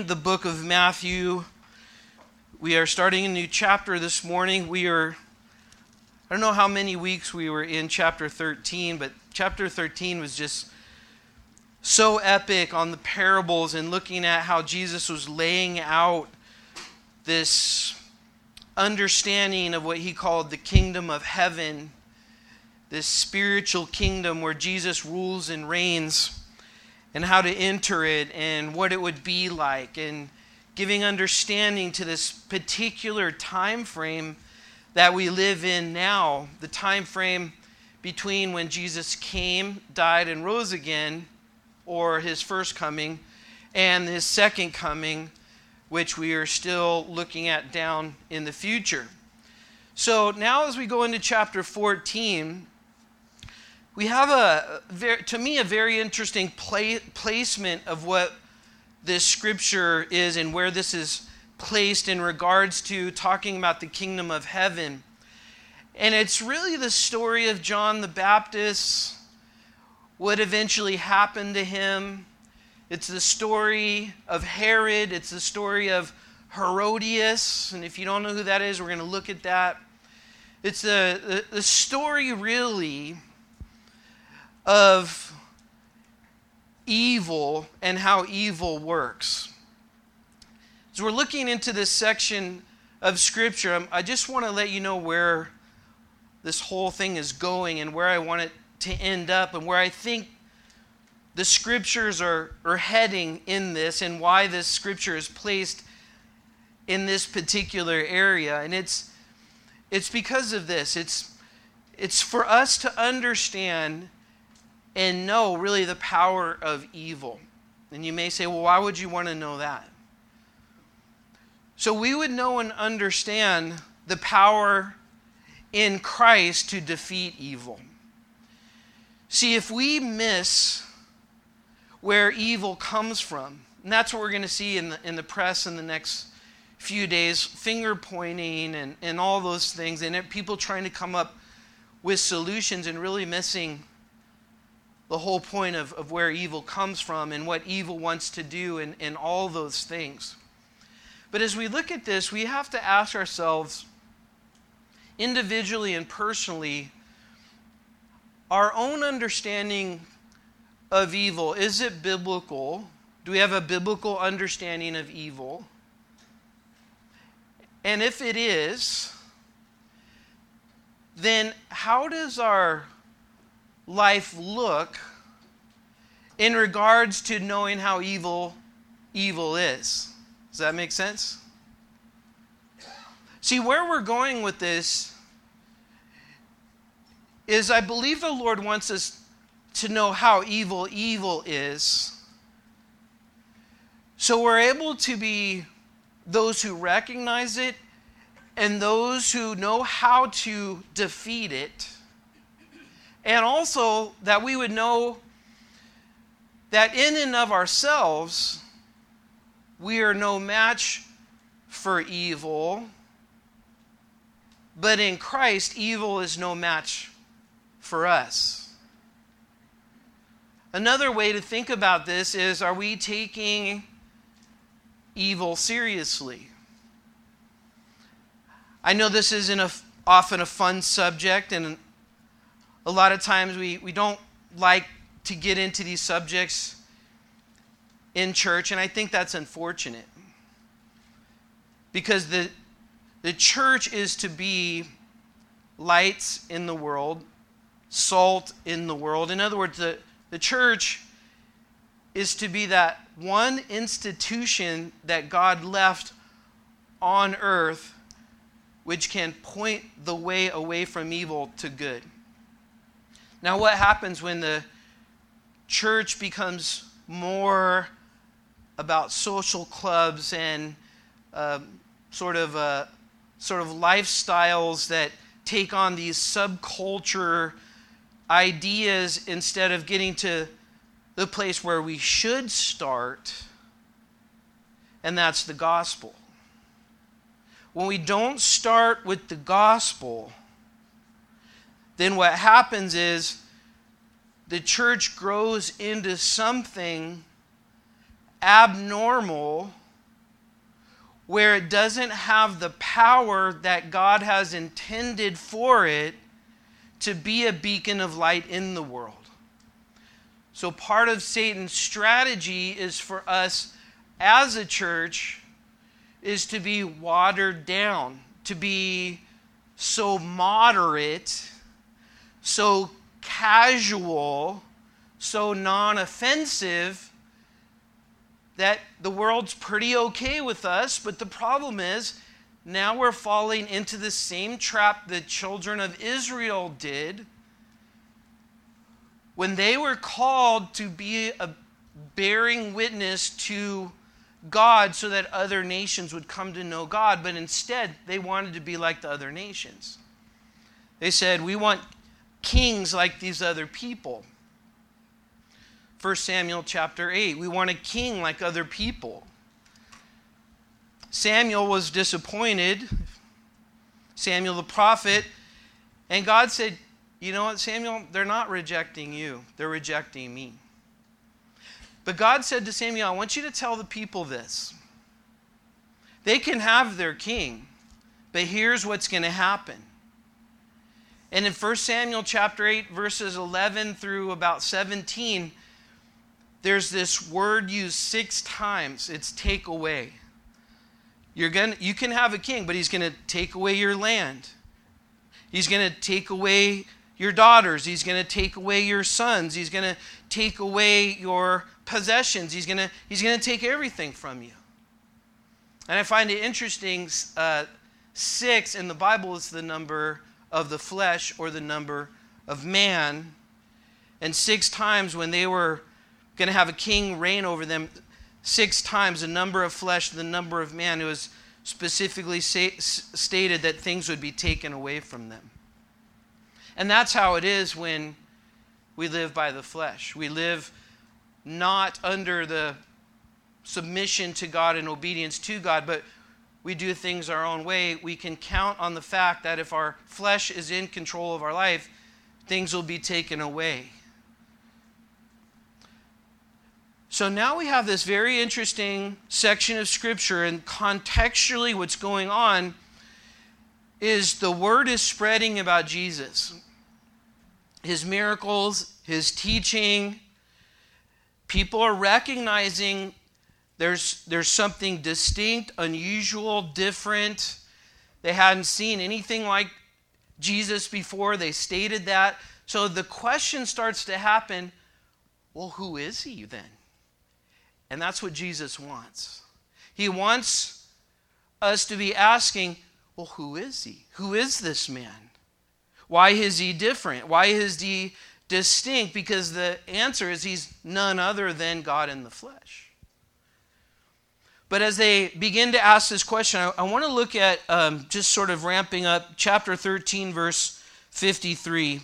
in the book of Matthew. We are starting a new chapter this morning. I don't know how many weeks we were in chapter 13, but chapter 13 was just so epic on the parables and looking at how Jesus was laying out this understanding of what he called the kingdom of heaven, this spiritual kingdom where Jesus rules and reigns, and how to enter it and what it would be like, and giving understanding to this particular time frame that we live in now, the time frame between when Jesus came, died, and rose again, or his first coming, and his second coming, which we are still looking at down in the future. So now as we go into chapter 14, we have to me, a very interesting placement of what this scripture is and where this is placed in regards to talking about the kingdom of heaven. And it's really the story of John the Baptist, what eventually happened to him. It's the story of Herod. It's the story of Herodias. And if you don't know who that is, we're going to look at that. It's the story really of evil and how evil works. As we're looking into this section of Scripture, I just want to let you know where this whole thing is going and where I want it to end up and where I think the Scriptures are heading in this and why this Scripture is placed in this particular area. And it's because of this. It's for us to understand and know really the power of evil. And you may say, well, why would you want to know that? So we would know and understand the power in Christ to defeat evil. See, if we miss where evil comes from, and that's what we're going to see in the press in the next few days, finger pointing and all those things, and people trying to come up with solutions and really missing the whole point of where evil comes from and what evil wants to do and all those things. But as we look at this, we have to ask ourselves, individually and personally, our own understanding of evil, is it biblical? Do we have a biblical understanding of evil? And if it is, then how does our life look in regards to knowing how evil is? Does that make sense? See, where we're going with this is I believe the Lord wants us to know how evil is, so we're able to be those who recognize it and those who know how to defeat it. And also that we would know that in and of ourselves, we are no match for evil. But in Christ, evil is no match for us. Another way to think about this is, are we taking evil seriously? I know this isn't often a fun subject, and a lot of times we don't like to get into these subjects in church, and I think that's unfortunate. Because the church is to be lights in the world, salt in the world. In other words, the church is to be that one institution that God left on earth which can point the way away from evil to good. Now, what happens when the church becomes more about social clubs and sort of lifestyles that take on these subculture ideas instead of getting to the place where we should start, and that's the gospel? When we don't start with the gospel, then what happens is the church grows into something abnormal where it doesn't have the power that God has intended for it to be a beacon of light in the world. So part of Satan's strategy is for us as a church is to be watered down, to be so moderate, so casual, so non-offensive that the world's pretty okay with us. But the problem is, now we're falling into the same trap the children of Israel did when they were called to be a bearing witness to God so that other nations would come to know God. But instead, they wanted to be like the other nations. They said, we want kings like these other people. 1 Samuel chapter 8, we want a king like other people. Samuel was disappointed, Samuel the prophet, and God said, you know what, Samuel, they're not rejecting you, they're rejecting me. But God said to Samuel, I want you to tell the people this. They can have their king, but here's what's going to happen. And in 1 Samuel chapter 8, verses 11 through about 17, there's this word used 6 times. It's take away. You can have a king, but he's going to take away your land. He's going to take away your daughters. He's going to take away your sons. He's going to take away your possessions. He's going to take everything from you. And I find it interesting, 6 in the Bible is the number of the flesh or the number of man. And 6 times when they were going to have a king reign over them, 6 times the number of flesh, the number of man, it was specifically stated that things would be taken away from them. And that's how it is when we live by the flesh. We live not under the submission to God and obedience to God, but we do things our own way. We can count on the fact that if our flesh is in control of our life, things will be taken away. So now we have this very interesting section of Scripture, and contextually what's going on is the word is spreading about Jesus. His miracles, his teaching. People are recognizing there's something distinct, unusual, different. They hadn't seen anything like Jesus before. They stated that. So the question starts to happen, well, who is he then? And that's what Jesus wants. He wants us to be asking, well, who is he? Who is this man? Why is he different? Why is he distinct? Because the answer is he's none other than God in the flesh. But as they begin to ask this question, I want to look at, just sort of ramping up, chapter 13, verse 53.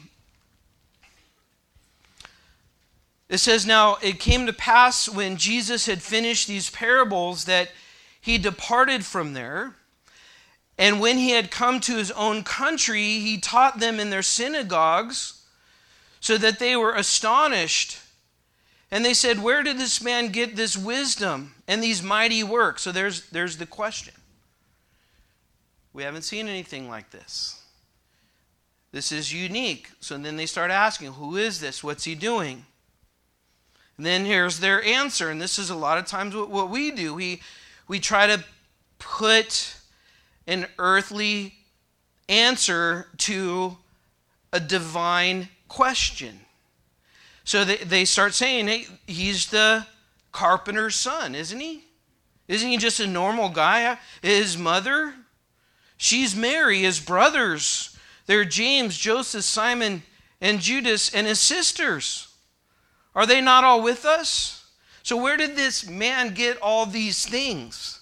It says, now it came to pass when Jesus had finished these parables that he departed from there. And when he had come to his own country, he taught them in their synagogues, so that they were astonished. And they said, where did this man get this wisdom and these mighty works? So there's the question. We haven't seen anything like this. This is unique. So then they start asking, who is this? What's he doing? And then here's their answer, and this is a lot of times what we do. We try to put an earthly answer to a divine question. So they start saying, hey, he's the carpenter's son, isn't he? Isn't he just a normal guy? His mother, she's Mary. His brothers, they're James, Joseph, Simon, and Judas, and his sisters. Are they not all with us? So where did this man get all these things?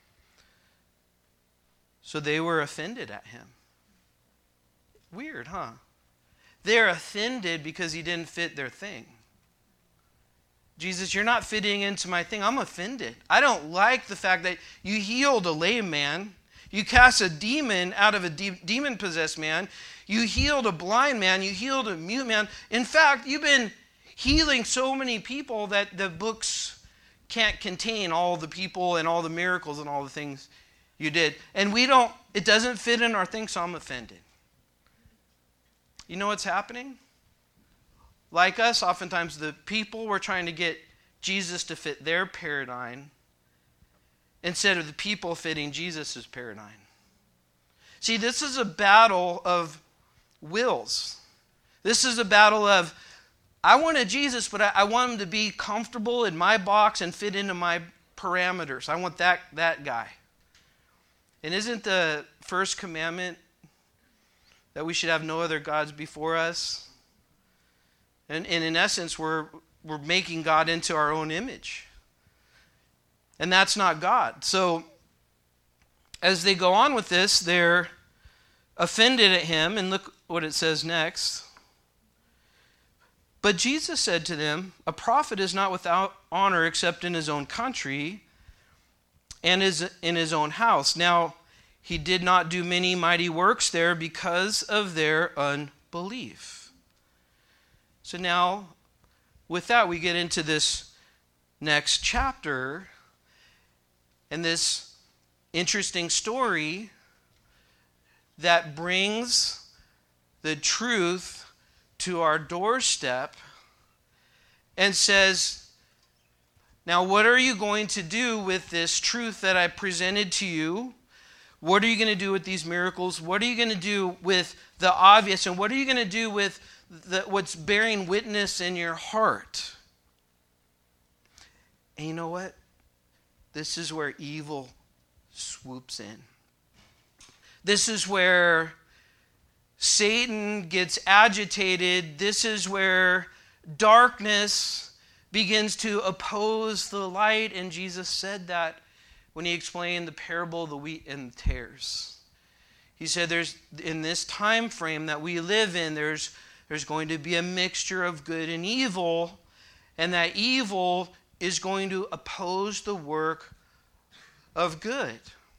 So they were offended at him. Weird, huh? They're offended because he didn't fit their thing. Jesus, you're not fitting into my thing. I'm offended. I don't like the fact that you healed a lame man. You cast a demon out of a demon-possessed man. You healed a blind man. You healed a mute man. In fact, you've been healing so many people that the books can't contain all the people and all the miracles and all the things You did. And it doesn't fit in our thing, so I'm offended. You know what's happening? Like us, oftentimes the people were trying to get Jesus to fit their paradigm instead of the people fitting Jesus' paradigm. See, this is a battle of wills. This is a battle of, I wanted Jesus, but I want him to be comfortable in my box and fit into my parameters. I want that guy. And isn't the first commandment that we should have no other gods before us? And in essence, we're making God into our own image. And that's not God. So as they go on with this, they're offended at him. And look what it says next. But Jesus said to them, a prophet is not without honor except in his own country and is in his own house. Now, he did not do many mighty works there because of their unbelief. So now, with that, we get into this next chapter and this interesting story that brings the truth to our doorstep and says, now what are you going to do with this truth that I presented to you? What are you going to do with these miracles? What are you going to do with the obvious? And what are you going to do with what's bearing witness in your heart? And you know what? This is where evil swoops in. This is where Satan gets agitated. This is where darkness begins to oppose the light. And Jesus said that when he explained the parable of the wheat and the tares. He said there's in this time frame that we live in, there's going to be a mixture of good and evil, and that evil is going to oppose the work of good.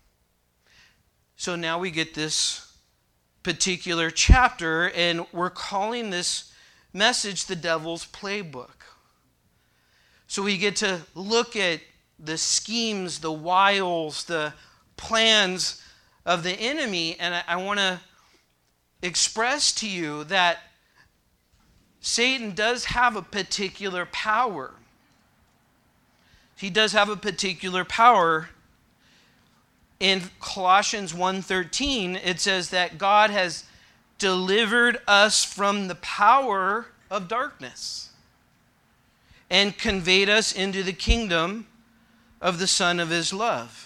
So now we get this particular chapter, and we're calling this message the devil's playbook. So we get to look at the schemes, the wiles, the plans of the enemy, and I want to express to you that Satan does have a particular power. He does have a particular power. In Colossians 1:13, it says that God has delivered us from the power of darkness and conveyed us into the kingdom of the Son of his love.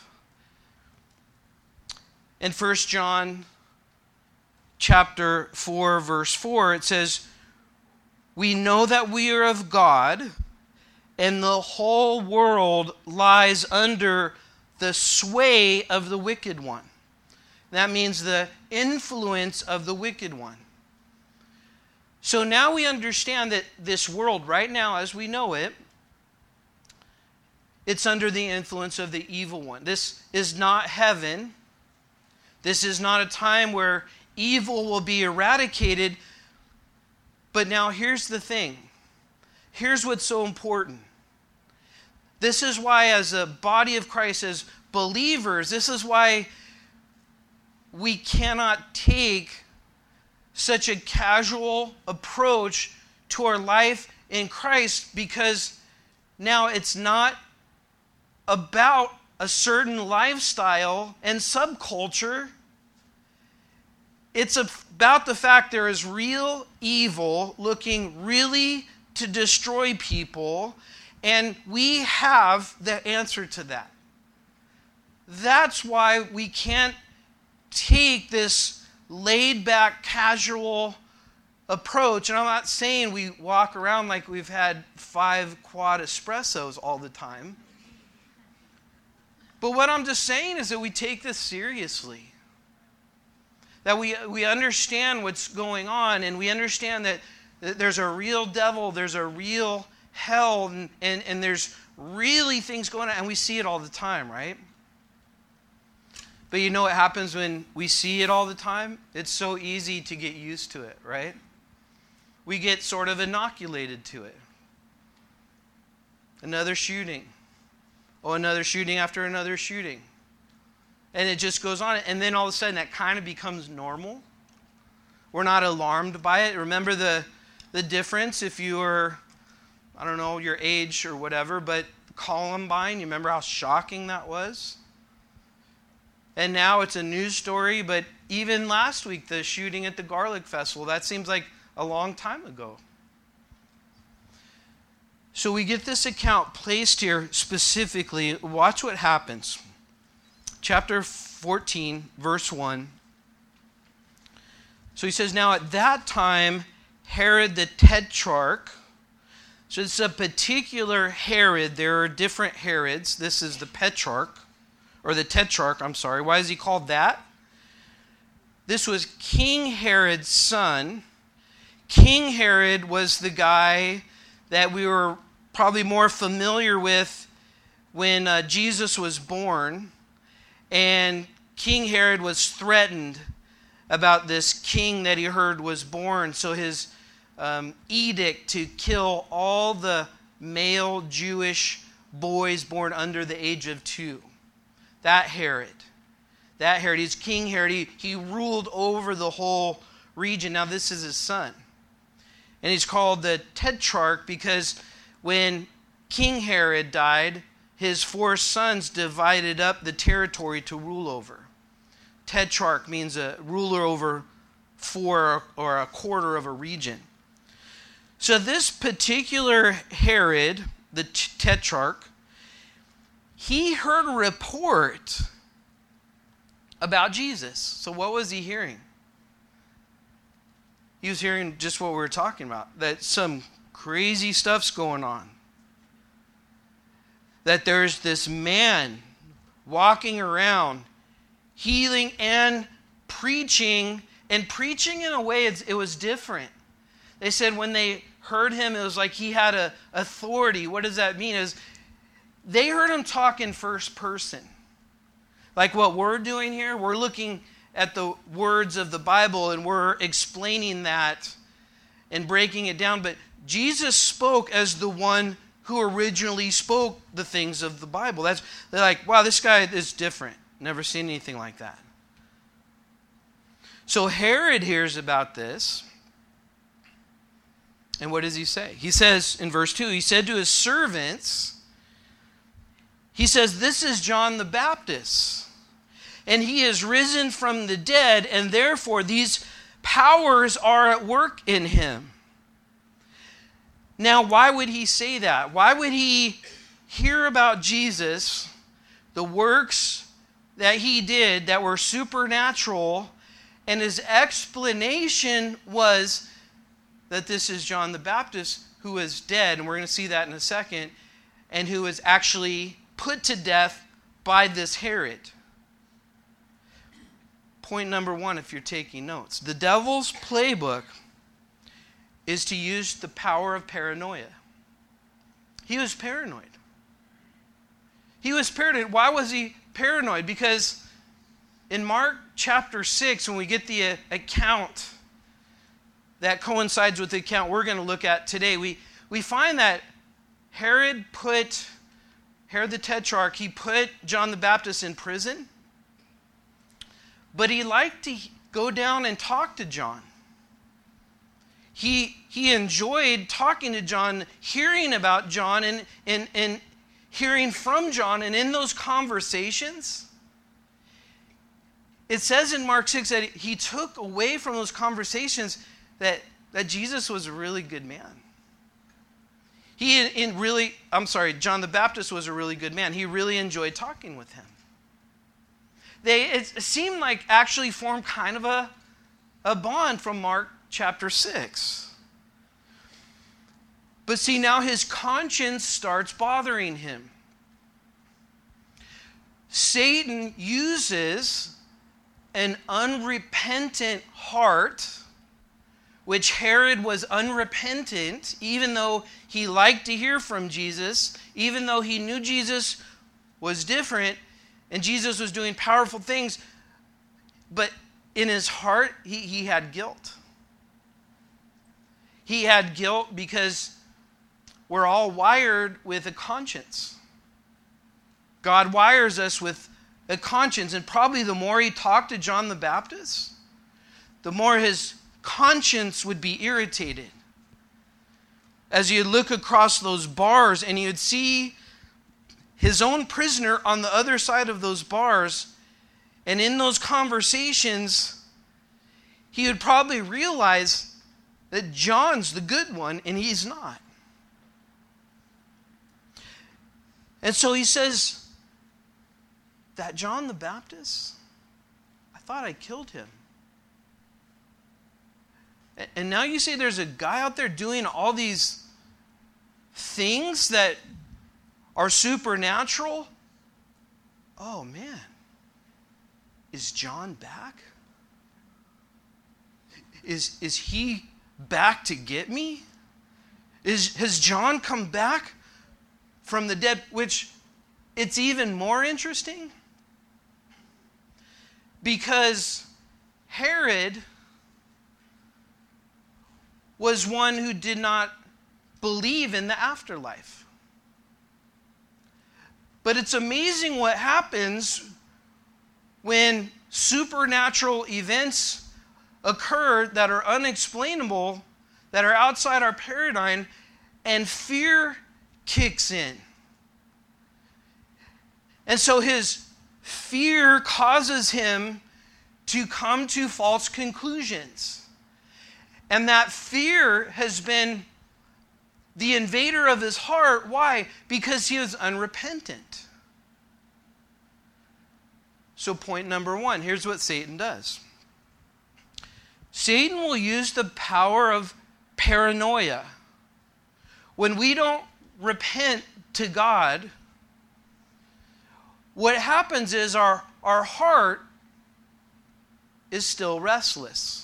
In 1 John chapter 4, verse 4, it says, we know that we are of God, and the whole world lies under the sway of the wicked one. That means the influence of the wicked one. So now we understand that this world right now, as we know it, it's under the influence of the evil one. This is not heaven. This is not a time where evil will be eradicated. But now here's the thing. Here's what's so important. This is why, as a body of Christ, as believers, this is why we cannot take such a casual approach to our life in Christ, because now it's not about a certain lifestyle and subculture. It's about the fact there is real evil looking really to destroy people, and we have the answer to that. That's why we can't take this laid-back, casual approach. And I'm not saying we walk around like we've had 5 quad espressos all the time. But what I'm just saying is that we take this seriously. That we understand what's going on, and we understand that there's a real devil, there's a real hell, and there's really things going on, and we see it all the time, right? But you know what happens when we see it all the time? It's so easy to get used to it, right? We get sort of inoculated to it. Another shooting. Oh, another shooting after another shooting. And it just goes on. And then all of a sudden that kind of becomes normal. We're not alarmed by it. Remember the difference if you were, I don't know, your age or whatever, but Columbine, you remember how shocking that was? And now it's a news story, but even last week, the shooting at the Garlic Festival, that seems like a long time ago. So we get this account placed here specifically. Watch what happens. Chapter 14, verse 1. So he says, now at that time, Herod the Tetrarch, so it's a particular Herod. There are different Herods. This is the Petrarch, or the Tetrarch, I'm sorry. Why is he called that? This was King Herod's son. King Herod was the guy that we were probably more familiar with when Jesus was born. And King Herod was threatened about this king that he heard was born. So his edict to kill all the male Jewish boys born under the age of 2. That Herod, he's King Herod. He ruled over the whole region. Now this is his son. And he's called the Tetrarch because when King Herod died, his 4 sons divided up the territory to rule over. Tetrarch means a ruler over 4 or a quarter of a region. So this particular Herod, the Tetrarch, he heard a report about Jesus. So what was he hearing? He was hearing just what we were talking about, that some crazy stuff's going on. That there's this man walking around, healing and preaching in a way it was different. They said when they heard him, it was like he had a authority. What does that mean? Is they heard him talk in first person. Like what we're doing here, we're looking at the words of the Bible and we're explaining that and breaking it down. But Jesus spoke as the one who originally spoke the things of the Bible. They're like, wow, this guy is different. Never seen anything like that. So Herod hears about this. And what does he say? He says in verse 2, he said to his servants, he says, this is John the Baptist. And he is risen from the dead, and therefore these powers are at work in him. Now, why would he say that? Why would he hear about Jesus, the works that he did that were supernatural, and his explanation was that this is John the Baptist who is dead, and we're going to see that in a second, and who was actually put to death by this Herod. Point number 1, if you're taking notes. The devil's playbook is to use the power of paranoia. He was paranoid. He was paranoid. Why was he paranoid? Because in Mark chapter 6, when we get the account that coincides with the account we're going to look at today, we find that Herod the Tetrarch, he put John the Baptist in prison, but he liked to go down and talk to John. He enjoyed talking to John, hearing about John, and hearing from John. And in those conversations, it says in Mark 6 that he took away from those conversations that Jesus was a really good man. John the Baptist was a really good man. He really enjoyed talking with him. It seemed like actually formed kind of a bond from Mark chapter 6. But see, now his conscience starts bothering him. Satan uses an unrepentant heart, which Herod was unrepentant, even though he liked to hear from Jesus, even though he knew Jesus was different and Jesus was doing powerful things, but in his heart, he had guilt. He had guilt because we're all wired with a conscience. God wires us with a conscience. And probably the more he talked to John the Baptist, the more his conscience would be irritated. As you'd look across those bars and you'd see his own prisoner on the other side of those bars, and in those conversations, he would probably realize that John's the good one and he's not. And so he says, that John the Baptist, I thought I killed him. And now you say there's a guy out there doing all these things that are supernatural? Oh man, is John back? Is he back to get me? Has John come back from the dead? Which it's even more interesting because Herod was one who did not believe in the afterlife. But it's amazing what happens when supernatural events occur that are unexplainable, that are outside our paradigm, and fear kicks in. And so his fear causes him to come to false conclusions. And that fear has been the invader of his heart. Why? Because he was unrepentant. So point number one, here's what Satan does. Satan will use the power of paranoia. When we don't repent to God, what happens is our heart is still restless.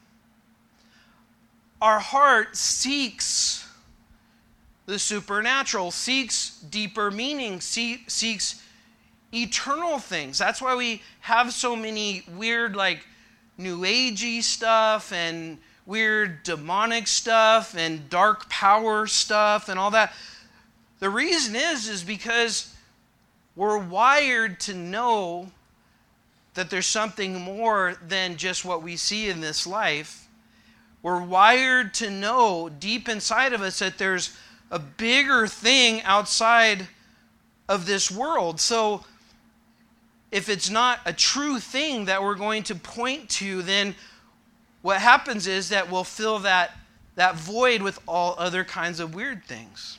Our heart seeks the supernatural, seeks deeper meaning, seeks eternal things. That's why we have so many weird, like, New Agey stuff and weird demonic stuff and dark power stuff and all that. The reason is because we're wired to know that there's something more than just what we see in this life. We're wired to know deep inside of us that there's a bigger thing outside of this world. So if it's not a true thing that we're going to point to, then what happens is that we'll fill that void with all other kinds of weird things.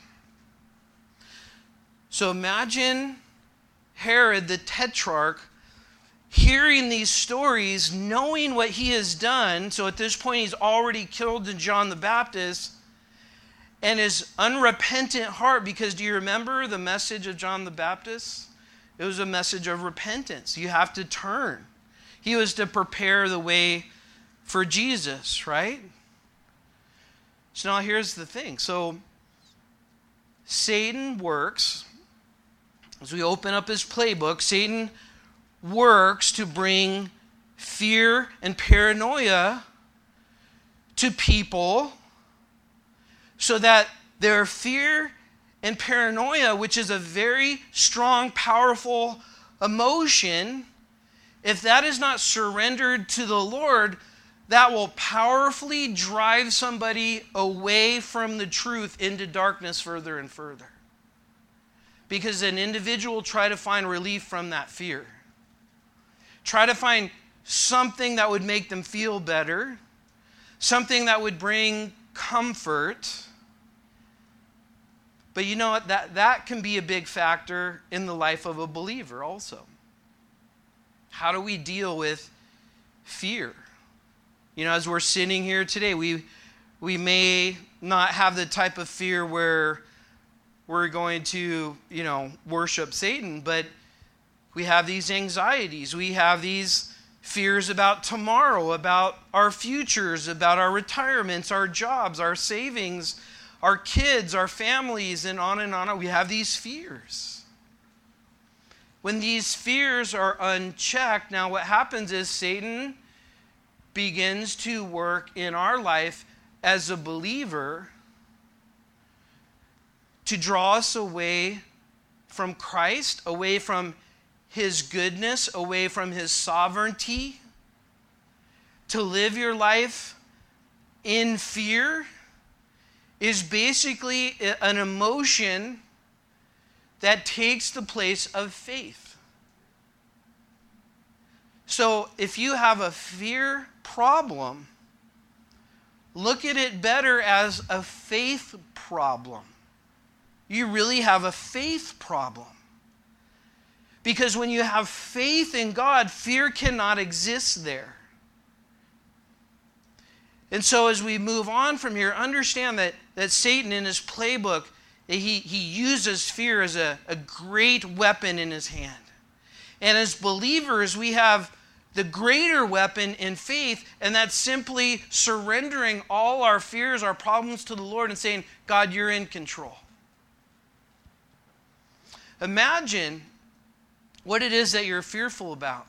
So imagine Herod the Tetrarch hearing these stories, knowing what he has done. So at this point, he's already killed John the Baptist, and his unrepentant heart, because do you remember the message of John the Baptist? It was a message of repentance. You have to turn. He was to prepare the way for Jesus, right? So now here's the thing. So Satan works, as we open up his playbook, Satan works to bring fear and paranoia to people so that their fear and paranoia, which is a very strong, powerful emotion, if that is not surrendered to the Lord, that will powerfully drive somebody away from the truth into darkness further and further. Because an individual will try to find relief from that fear. Try to find something that would make them feel better, something that would bring comfort. But you know what? That can be a big factor in the life of a believer also. How do we deal with fear? You know, as we're sitting here today, we may not have the type of fear where we're going to, worship Satan, but we have these anxieties. We have these fears about tomorrow, about our futures, about our retirements, our jobs, our savings, our kids, our families, and on and on. We have these fears. When these fears are unchecked, now what happens is Satan begins to work in our life as a believer to draw us away from Christ, away from his goodness, away from his sovereignty, to live your life in fear, is basically an emotion that takes the place of faith. So if you have a fear problem, look at it better as a faith problem. You really have a faith problem. Because when you have faith in God, fear cannot exist there. And so as we move on from here, understand that Satan in his playbook, he uses fear as a great weapon in his hand. And as believers, we have the greater weapon in faith, and that's simply surrendering all our fears, our problems to the Lord and saying, God, you're in control. Imagine what it is that you're fearful about.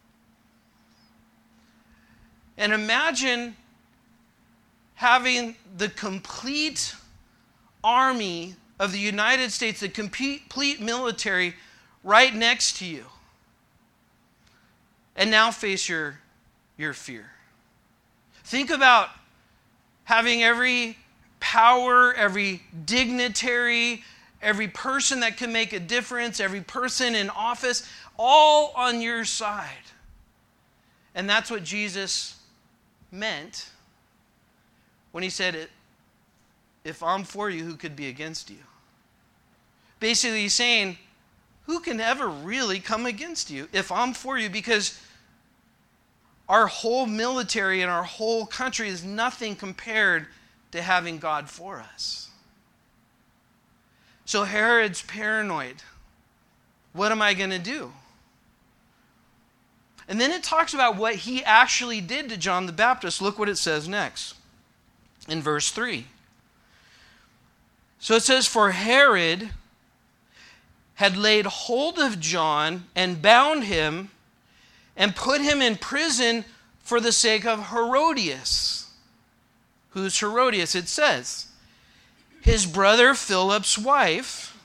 And imagine having the complete army of the United States, the complete military right next to you. And now face your fear. Think about having every power, every dignitary, every person that can make a difference, every person in office, all on your side. And that's what Jesus meant when he said, if I'm for you, who could be against you? Basically, he's saying, who can ever really come against you if I'm for you? Because our whole military and our whole country is nothing compared to having God for us. So Herod's paranoid. What am I going to do? And then it talks about what he actually did to John the Baptist. Look what it says next in verse 3. So it says, for Herod had laid hold of John and bound him and put him in prison for the sake of Herodias. Who's Herodias? It says, his brother Philip's wife,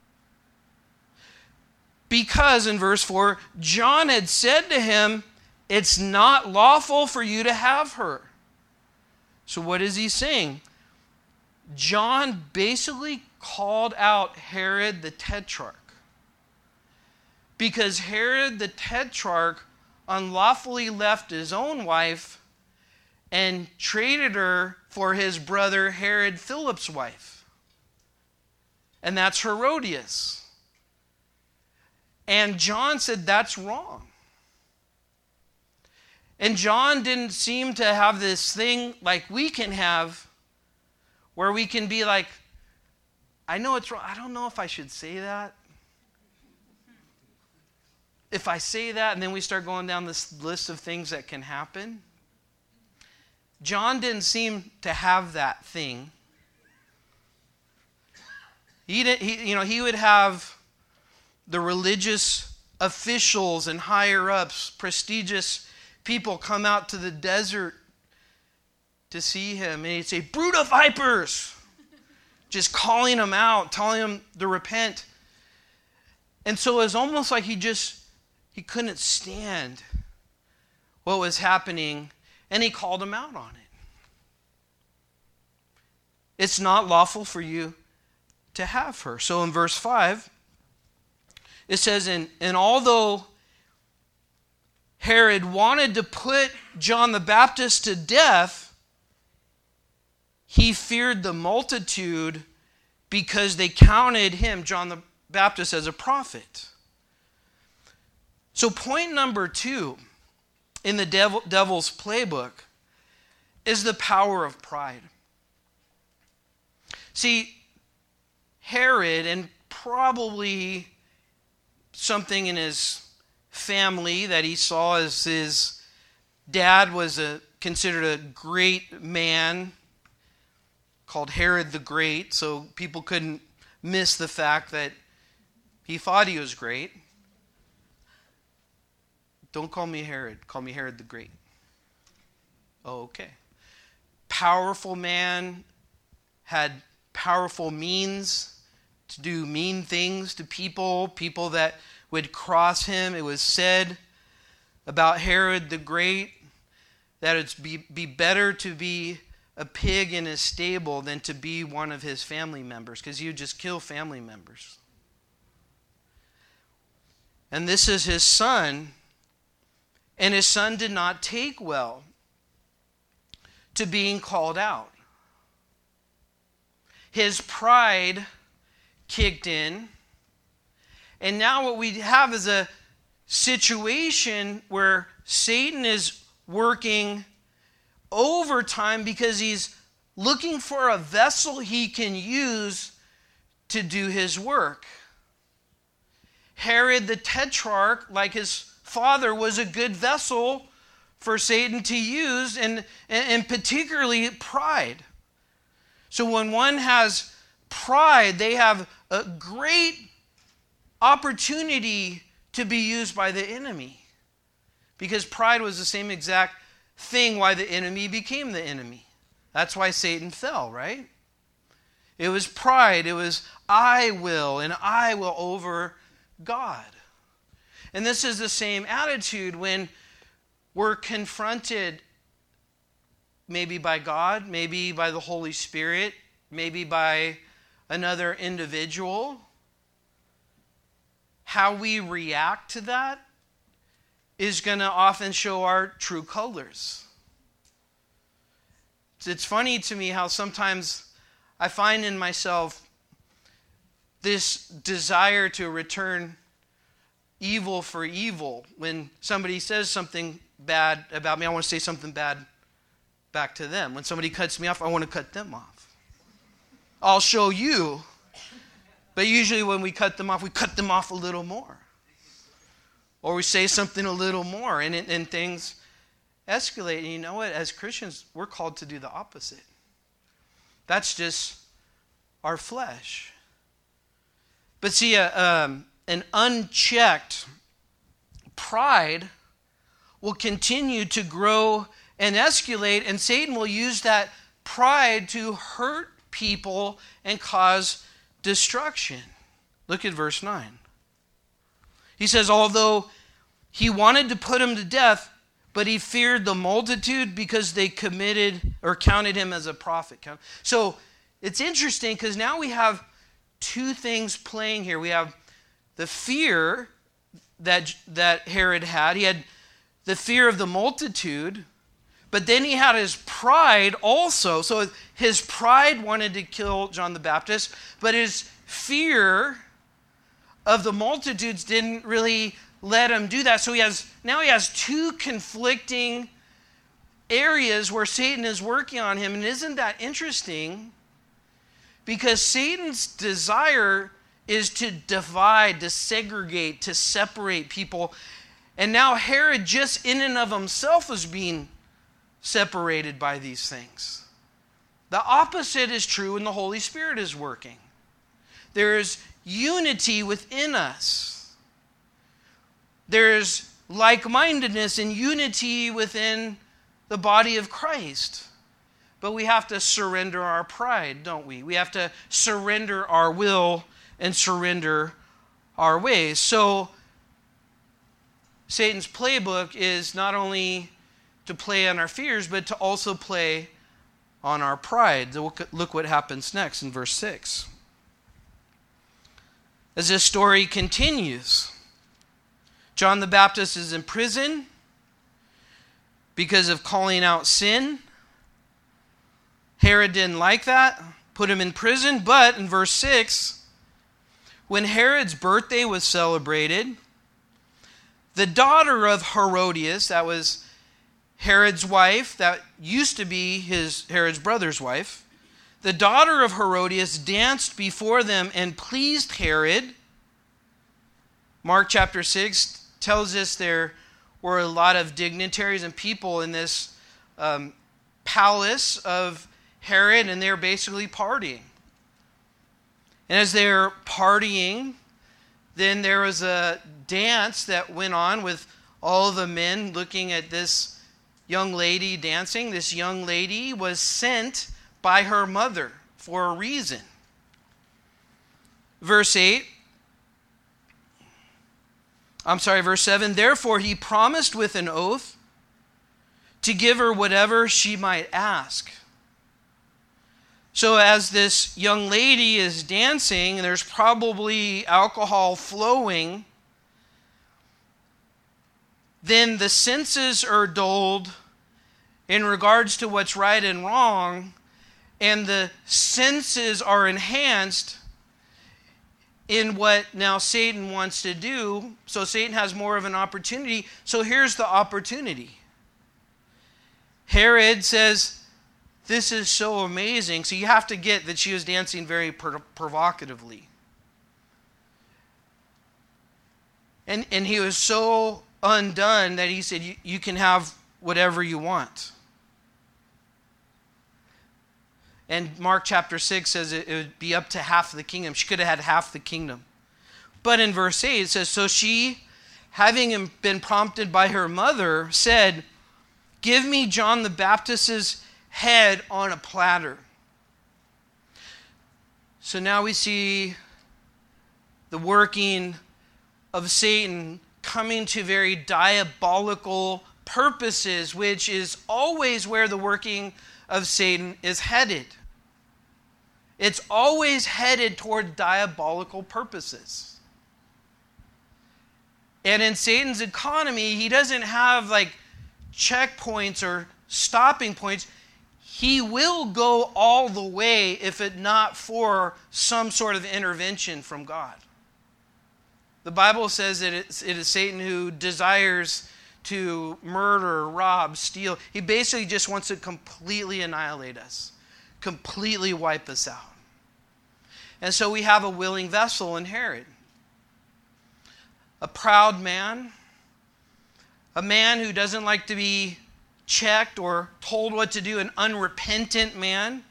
because in verse 4, John had said to him, it's not lawful for you to have her. So what is he saying? John basically called out Herod the Tetrarch. Because Herod the Tetrarch unlawfully left his own wife and traded her for his brother Herod Philip's wife. And that's Herodias. And John said that's wrong. And John didn't seem to have this thing like we can have, where we can be like, I know it's wrong. I don't know if I should say that. If I say that, and then we start going down this list of things that can happen. John didn't seem to have that thing. He would have the religious officials and higher ups, prestigious people come out to the desert to see him. And he'd say, brood of vipers! Just calling them out, telling them to repent. And so it was almost like he couldn't stand what was happening, and he called him out on it. It's not lawful for you to have her. So in verse 5, it says, and although Herod wanted to put John the Baptist to death, he feared the multitude because they counted him, John the Baptist, as a prophet. So point number 2 in the devil's playbook is the power of pride. See, Herod, and probably something in his family that he saw as his dad was considered a great man called Herod the Great, so people couldn't miss the fact that he thought he was great. Don't call me Herod. Call me Herod the Great. Oh, okay. Powerful man, had powerful means to do mean things to people that would cross him. It was said about Herod the Great that it'd be better to be a pig in his stable than to be one of his family members, because he would just kill family members. And this is his son, and his son did not take well to being called out. His pride kicked in, and now what we have is a situation where Satan is working overtime because he's looking for a vessel he can use to do his work. Herod the Tetrarch, like his father, was a good vessel for Satan to use, and particularly pride. So when one has pride, they have a great opportunity to be used by the enemy. Because pride was the same exact thing why the enemy became the enemy. That's why Satan fell, right? It was pride. It was I will, and I will over God. And this is the same attitude when we're confronted maybe by God, maybe by the Holy Spirit, maybe by another individual. How we react to that is going to often show our true colors. It's funny to me how sometimes I find in myself this desire to return evil for evil. When somebody says something bad about me, I want to say something bad back to them. When somebody cuts me off, I want to cut them off. I'll show you. But usually when we cut them off a little more. Or we say something a little more, and things escalate. And you know what? As Christians, we're called to do the opposite. That's just our flesh. But see, an unchecked pride will continue to grow and escalate, and Satan will use that pride to hurt people and cause destruction. Look at verse 9. He says, although he wanted to put him to death, but he feared the multitude because they committed or counted him as a prophet. So it's interesting because now we have two things playing here. We have the fear that Herod had. He had the fear of the multitude, but then he had his pride also. So his pride wanted to kill John the Baptist, but his fear of the multitudes didn't really let him do that. So he has two conflicting areas where Satan is working on him. And isn't that interesting? Because Satan's desire is to divide, to segregate, to separate people. And now Herod just in and of himself is being separated by these things. The opposite is true when the Holy Spirit is working. There is unity within us. There's like-mindedness and unity within the body of Christ. But we have to surrender our pride, don't we? We have to surrender our will and surrender our ways. So Satan's playbook is not only to play on our fears, but to also play on our pride. Look what happens next in verse 6. As this story continues, John the Baptist is in prison because of calling out sin. Herod didn't like that, put him in prison. But in verse 6, when Herod's birthday was celebrated, the daughter of Herodias, that was Herod's wife, that used to be Herod's brother's wife, the daughter of Herodias danced before them and pleased Herod. Mark chapter 6 tells us there were a lot of dignitaries and people in this palace of Herod, and they're basically partying. And as they're partying, then there was a dance that went on with all the men looking at this young lady dancing. This young lady was sent by her mother for a reason. Verse 8, Verse 7, therefore he promised with an oath to give her whatever she might ask. So as this young lady is dancing, there's probably alcohol flowing, then the senses are dulled in regards to what's right and wrong, and the senses are enhanced in what now Satan wants to do. So Satan has more of an opportunity. So here's the opportunity. Herod says, this is so amazing. So you have to get that she was dancing very provocatively. And he was so undone that he said, you can have whatever you want. And Mark chapter 6 says it would be up to half of the kingdom. She could have had half the kingdom. But in verse 8 it says, so she, having been prompted by her mother, said, give me John the Baptist's head on a platter. So now we see the working of Satan coming to very diabolical purposes, which is always where the working of Satan is headed. It's always headed toward diabolical purposes. And in Satan's economy, he doesn't have like checkpoints or stopping points. He will go all the way if it not for some sort of intervention from God. The Bible says that it is Satan who desires to murder, rob, steal. He basically just wants to completely annihilate us, completely wipe us out. And so we have a willing vessel in Herod. A proud man, a man who doesn't like to be checked or told what to do, an unrepentant man,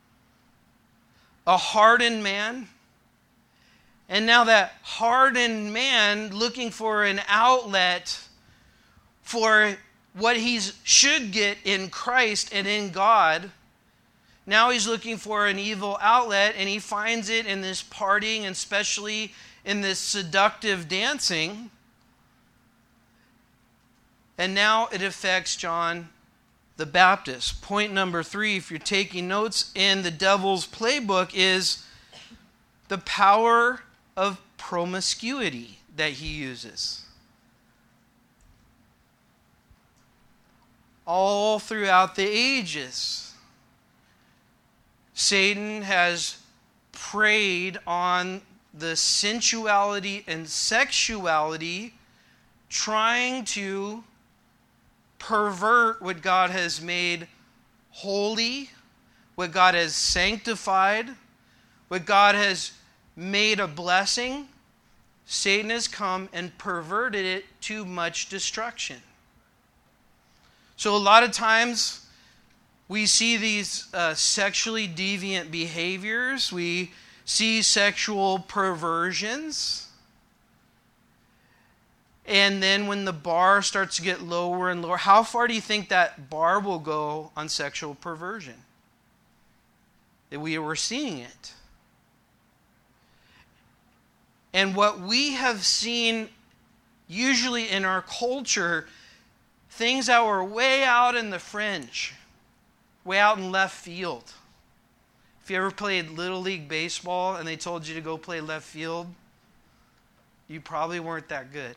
a hardened man. And now that hardened man looking for an outlet for what he should get in Christ and in God, now he's looking for an evil outlet, and he finds it in this partying, and especially in this seductive dancing. And now it affects John the Baptist. Point number 3, if you're taking notes in the devil's playbook, is the power of promiscuity that he uses. All throughout the ages, Satan has preyed on the sensuality and sexuality, trying to pervert what God has made holy, what God has sanctified, what God has made a blessing. Satan has come and perverted it to much destruction. So a lot of times we see these sexually deviant behaviors. We see sexual perversions. And then when the bar starts to get lower and lower, how far do you think that bar will go on sexual perversion? That we were seeing it. And what we have seen usually in our culture, things that were way out in the fringe, way out in left field. If you ever played Little League Baseball and they told you to go play left field, you probably weren't that good.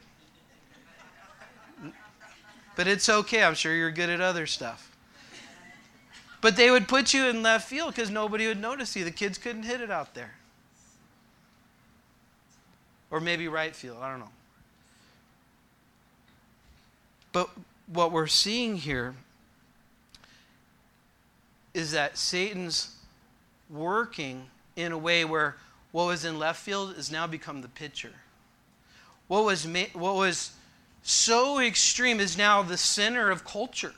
But it's okay. I'm sure you're good at other stuff. But they would put you in left field because nobody would notice you. The kids couldn't hit it out there. Or maybe right field. I don't know. But what we're seeing here is that Satan's working in a way where what was in left field has now become the pitcher. What was so extreme is now the center of culture.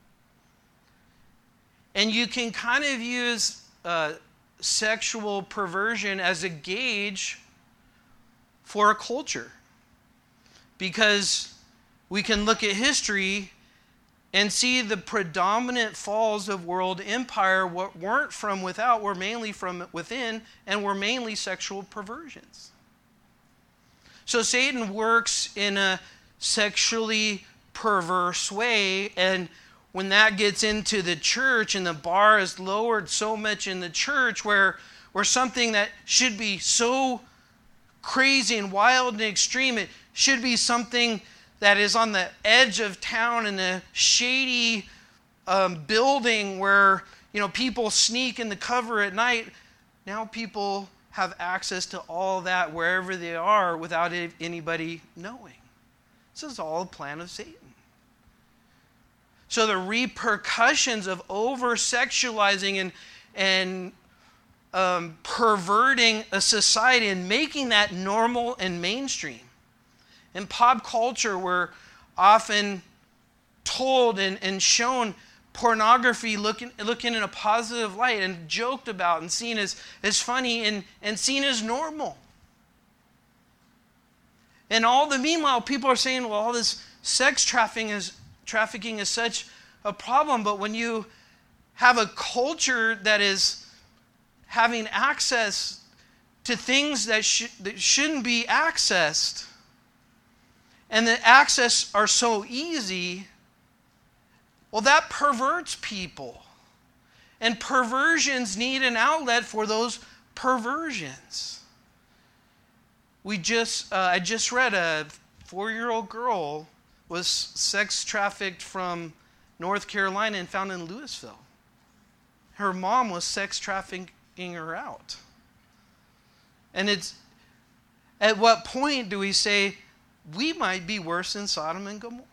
And you can kind of use sexual perversion as a gauge for a culture. Because we can look at history and see the predominant falls of world empire weren't from without, were mainly from within, and were mainly sexual perversions. So Satan works in a sexually perverse way, and when that gets into the church and the bar is lowered so much in the church where something that should be so crazy and wild and extreme, it should be something that is on the edge of town in a shady building where people sneak in the cover at night. Now people have access to all that wherever they are without anybody knowing. This is all a plan of Satan. So the repercussions of over-sexualizing and perverting a society and making that normal and mainstream. In pop culture, we're often told and shown pornography looking in a positive light and joked about and seen as funny and seen as normal. And all the meanwhile, people are saying, well, all this sex trafficking is such a problem. But when you have a culture that is having access to things that shouldn't be accessed, and the access are so easy, well, that perverts people. And perversions need an outlet for those perversions. I just read a 4-year-old girl was sex trafficked from North Carolina and found in Louisville. Her mom was sex trafficking her out. And it's at what point do we say we might be worse than Sodom and Gomorrah?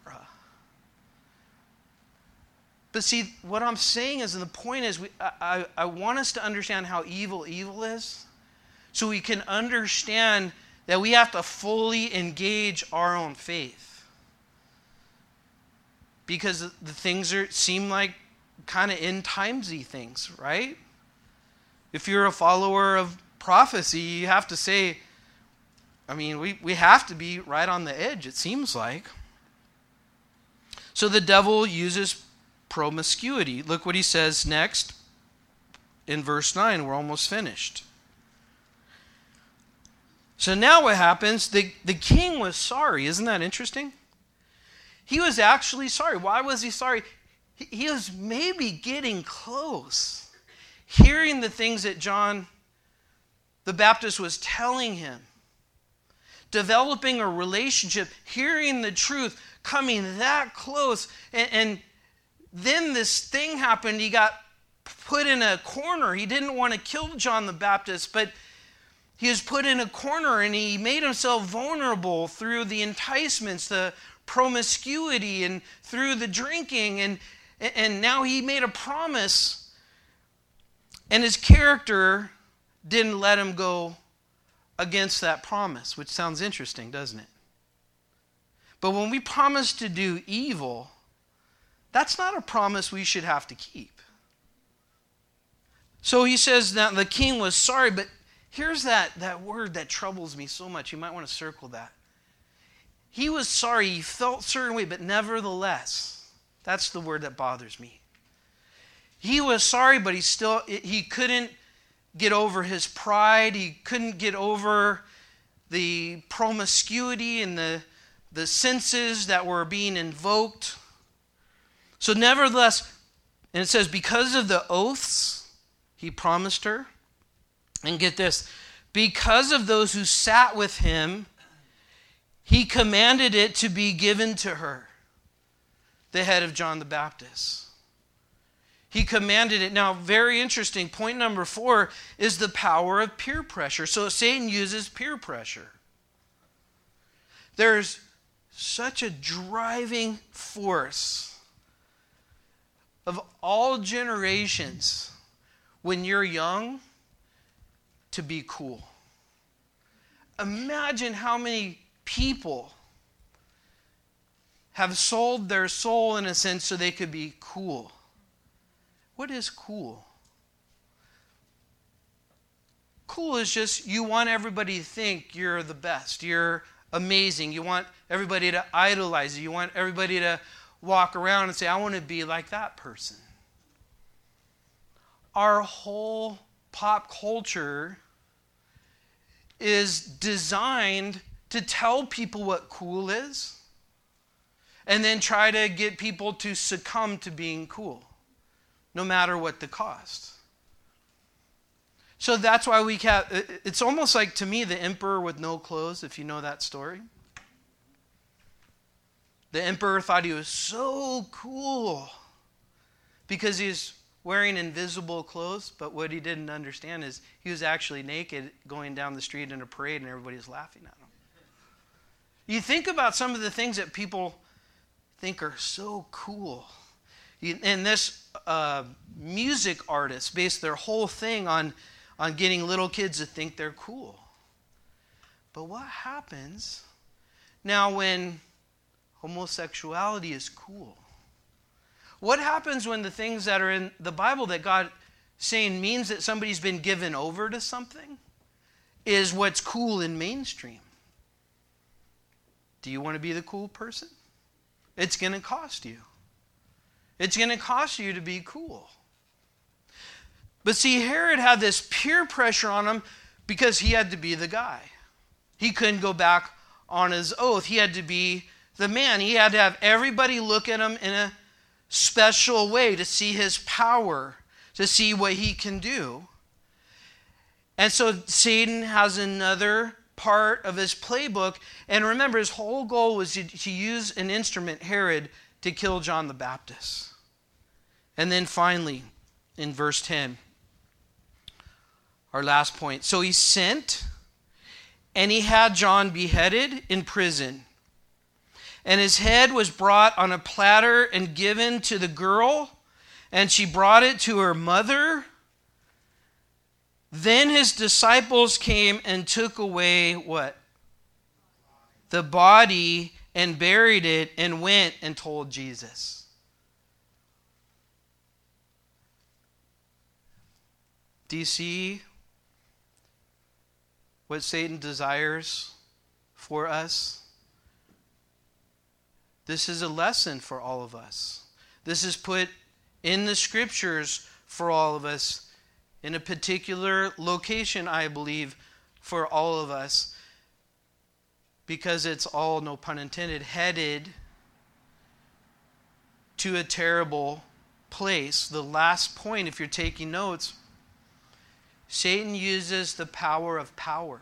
But see, what I'm saying is, and the point is, I want us to understand how evil is, so we can understand that we have to fully engage our own faith. Because the things seem like kind of end-timesy things, right? If you're a follower of prophecy, you have to say, we have to be right on the edge, it seems like. So the devil uses promiscuity. Look what he says next in verse 9. We're almost finished. So now what happens? The king was sorry. Isn't that interesting? He was actually sorry. Why was he sorry? He was maybe getting close, hearing the things that John the Baptist was telling him, developing a relationship, hearing the truth, coming that close, and then this thing happened. He got put in a corner. He didn't want to kill John the Baptist, but he was put in a corner and he made himself vulnerable through the enticements, the promiscuity, and through the drinking. And now he made a promise, and his character didn't let him go against that promise, which sounds interesting, doesn't it? But when we promise to do evil, that's not a promise we should have to keep. So he says that the king was sorry, but here's that word that troubles me so much. You might want to circle that. He was sorry. He felt a certain way, but nevertheless, that's the word that bothers me. He was sorry, but he couldn't get over his pride. He couldn't get over the promiscuity and the senses that were being invoked. So nevertheless, and it says, because of the oaths he promised her, and get this, because of those who sat with him, he commanded it to be given to her, the head of John the Baptist. He commanded it. Now, very interesting. Point number 4 is the power of peer pressure. So Satan uses peer pressure. There's such a driving force of all generations when you're young to be cool. Imagine how many people have sold their soul in a sense so they could be cool. What is cool? Cool is just you want everybody to think you're the best. You're amazing. You want everybody to idolize you. You want everybody to walk around and say, I want to be like that person. Our whole pop culture is designed to tell people what cool is and then try to get people to succumb to being cool, no matter what the cost. So that's why it's almost like, to me, the emperor with no clothes, if you know that story. The emperor thought he was so cool because he's wearing invisible clothes, but what he didn't understand is he was actually naked going down the street in a parade and everybody was laughing at him. You think about some of the things that people think are so cool. And this music artist based their whole thing on getting little kids to think they're cool. But what happens now when homosexuality is cool? What happens when the things that are in the Bible that God saying means that somebody's been given over to something is what's cool in mainstream? Do you want to be the cool person? It's going to cost you. It's going to cost you to be cool. But see, Herod had this peer pressure on him because he had to be the guy. He couldn't go back on his oath. He had to be the man. He had to have everybody look at him in a special way to see his power, to see what he can do. And so Satan has another part of his playbook. And remember, his whole goal was to use an instrument, Herod, to kill John the Baptist. And then finally, in verse 10, our last point. So he sent, and he had John beheaded in prison. And his head was brought on a platter and given to the girl, and she brought it to her mother. Then his disciples came and took away what? The body, and buried it, and went and told Jesus. Do you see what Satan desires for us? This is a lesson for all of us. This is put in the scriptures for all of us, in a particular location, I believe, for all of us, because it's all, no pun intended, headed to a terrible place. The last point, if you're taking notes, Satan uses the power of power.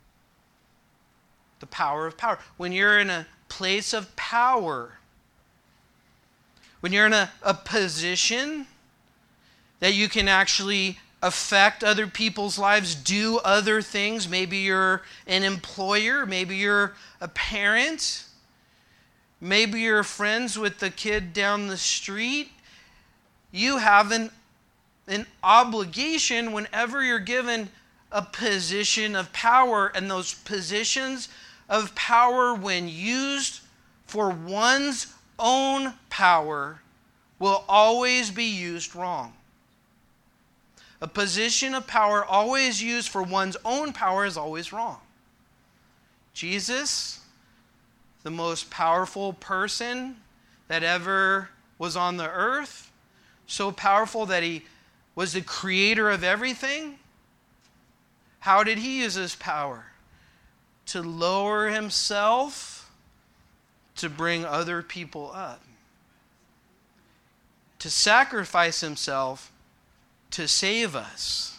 The power of power. When you're in a place of power, when you're in a position that you can actually affect other people's lives, do other things, maybe you're an employer, maybe you're a parent, maybe you're friends with the kid down the street, you have an obligation whenever you're given a position of power, and those positions of power, when used for one's own power, will always be used wrong. A position of power always used for one's own power is always wrong. Jesus, the most powerful person that ever was on the earth, so powerful that he was the creator of everything. How did he use his power? To lower himself, to bring other people up. To sacrifice himself to save us.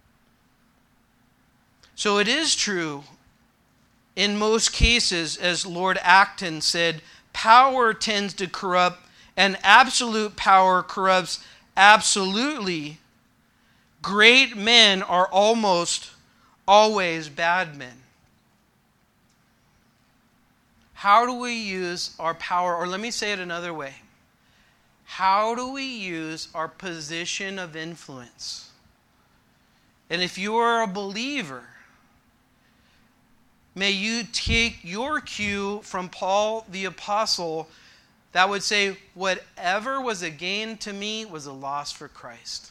So it is true, in most cases, as Lord Acton said, power tends to corrupt, and absolute power corrupts absolutely. Great men are almost always bad men. How do we use our power? Or let me say it another way. How do we use our position of influence? And if you are a believer, may you take your cue from Paul the Apostle that would say, whatever was a gain to me was a loss for Christ.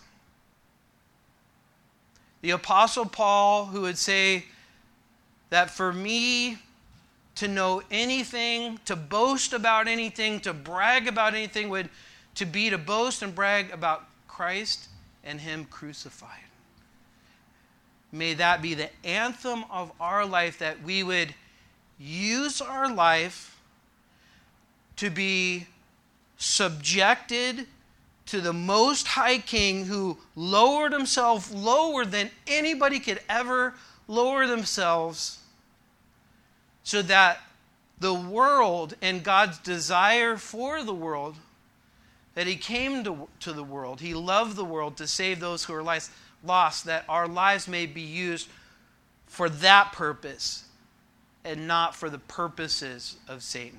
The Apostle Paul, who would say that for me to know anything, to boast about anything, to brag about anything, would to be to boast and brag about Christ and Him crucified. May that be the anthem of our life, that we would use our life to be subjected to the Most High King, who lowered himself lower than anybody could ever lower themselves, so that the world and God's desire for the world, that he came to the world, he loved the world to save those who are lost, that our lives may be used for that purpose and not for the purposes of Satan.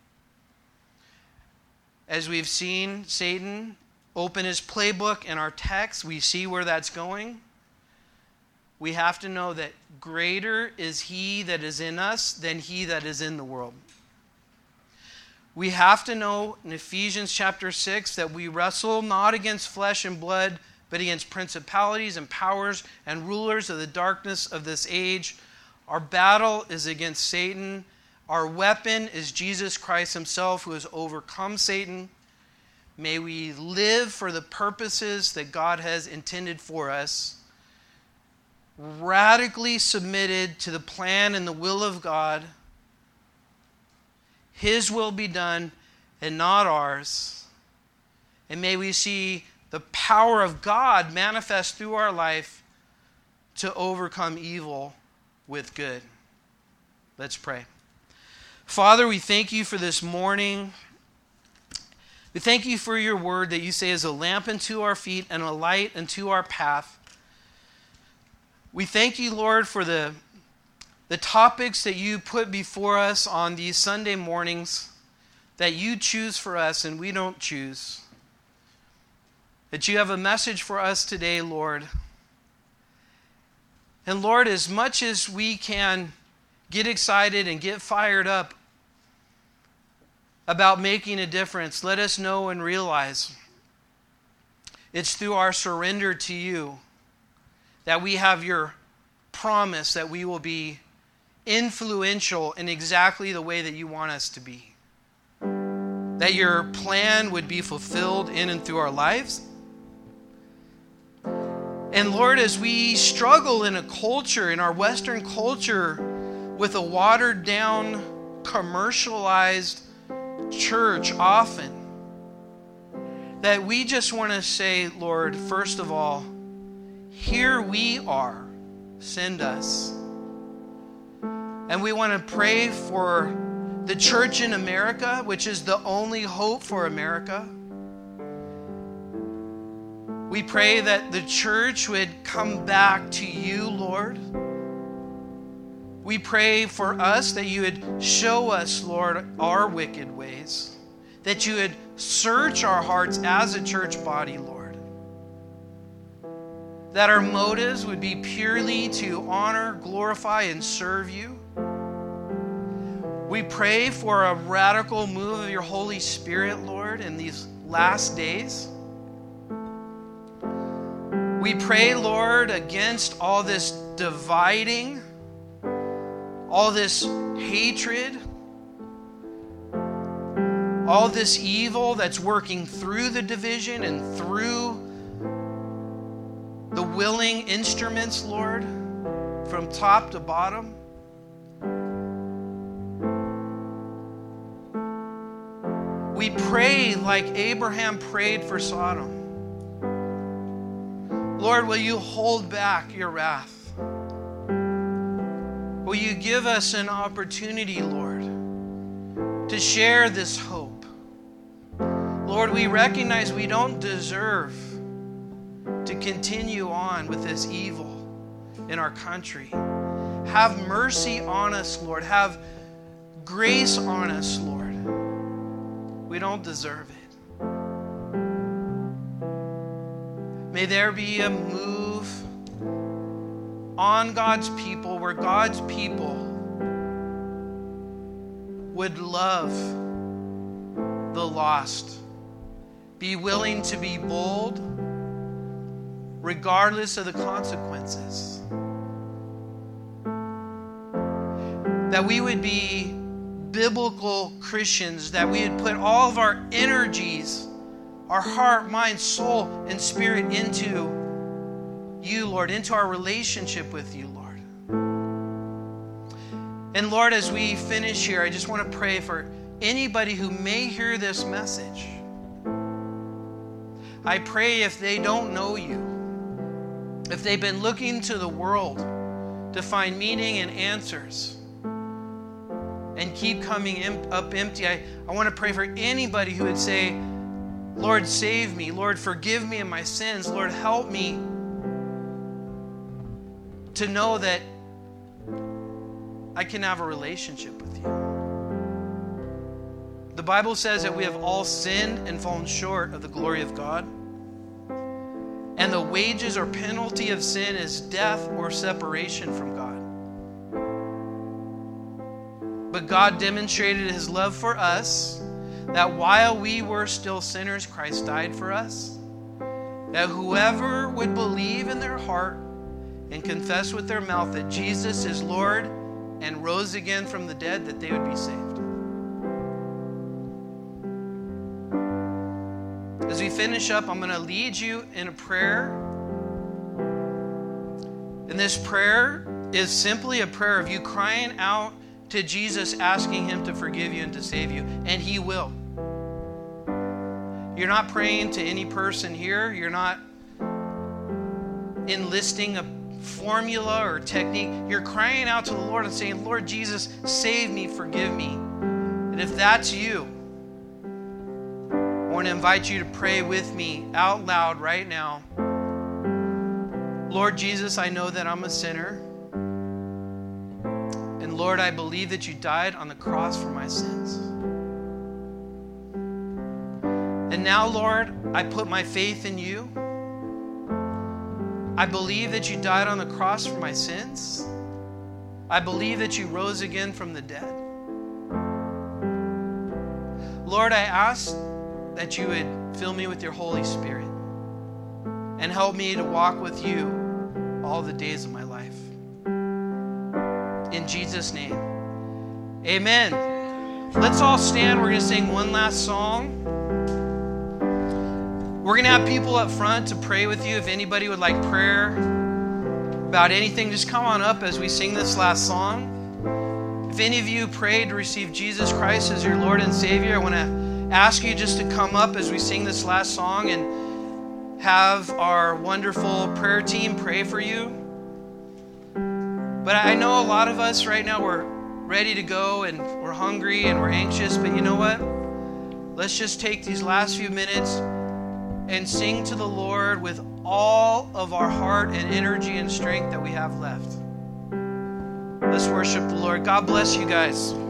As we've seen Satan open his playbook in our text, we see where that's going. We have to know that greater is he that is in us than he that is in the world. We have to know in Ephesians chapter 6 that we wrestle not against flesh and blood, but against principalities and powers and rulers of the darkness of this age. Our battle is against Satan. Our weapon is Jesus Christ himself, who has overcome Satan. May we live for the purposes that God has intended for us, radically submitted to the plan and the will of God. His will be done and not ours. And may we see the power of God manifest through our life to overcome evil with good. Let's pray. Father, we thank you for this morning. We thank you for your word that you say is a lamp unto our feet and a light unto our path. We thank you, Lord, for the topics that you put before us on these Sunday mornings, that you choose for us and we don't choose. That you have a message for us today, Lord. And Lord, as much as we can get excited and get fired up about making a difference, let us know and realize it's through our surrender to you that we have your promise that we will be influential in exactly the way that you want us to be. That your plan would be fulfilled in and through our lives. And Lord, as we struggle in a culture, in our Western culture, with a watered down, commercialized church often, that we just want to say, Lord, first of all, here we are, send us. And we want to pray for the church in America, which is the only hope for America. We pray that the church would come back to you, Lord. We pray for us that you would show us, Lord, our wicked ways. That you would search our hearts as a church body, Lord. That our motives would be purely to honor, glorify, and serve you. We pray for a radical move of your Holy Spirit, Lord, in these last days. We pray, Lord, against all this dividing, all this hatred, all this evil that's working through the division and through the willing instruments, Lord, from top to bottom. We pray like Abraham prayed for Sodom. Lord, will you hold back your wrath? Will you give us an opportunity, Lord, to share this hope? Lord, we recognize we don't deserve to continue on with this evil in our country. Have mercy on us, Lord. Have grace on us, Lord. We don't deserve it. May there be a move on God's people where God's people would love the lost, be willing to be bold regardless of the consequences. That we would be biblical Christians, that we would put all of our energies, our heart, mind, soul, and spirit into you, Lord, into our relationship with you, Lord. And Lord, as we finish here, I just want to pray for anybody who may hear this message. I pray if they don't know you, if they've been looking to the world to find meaning and answers and keep coming up empty, I want to pray for anybody who would say, Lord, save me. Lord, forgive me of my sins. Lord, help me to know that I can have a relationship with you. The Bible says that we have all sinned and fallen short of the glory of God. And the wages or penalty of sin is death or separation from God. But God demonstrated his love for us, that while we were still sinners, Christ died for us. That whoever would believe in their heart and confess with their mouth that Jesus is Lord and rose again from the dead, that they would be saved. As we finish up, I'm going to lead you in a prayer. And this prayer is simply a prayer of you crying out to Jesus, asking him to forgive you and to save you. And he will. You're not praying to any person here. You're not enlisting a formula or technique. You're crying out to the Lord and saying, Lord Jesus, save me, forgive me. And if that's you, I want to invite you to pray with me out loud right now. Lord Jesus, I know that I'm a sinner. And Lord, I believe that you died on the cross for my sins. And now, Lord, I put my faith in you. I believe that you died on the cross for my sins. I believe that you rose again from the dead. Lord, I ask that you would fill me with your Holy Spirit and help me to walk with you all the days of my life. In Jesus' name, amen. Let's all stand. We're going to sing one last song. We're going to have people up front to pray with you. If anybody would like prayer about anything, just come on up as we sing this last song. If any of you prayed to receive Jesus Christ as your Lord and Savior, I want to ask you just to come up as we sing this last song and have our wonderful prayer team pray for you. But I know a lot of us right now, we're ready to go and we're hungry and we're anxious, but you know what? Let's just take these last few minutes and sing to the Lord with all of our heart and energy and strength that we have left. Let's worship the Lord. God bless you guys.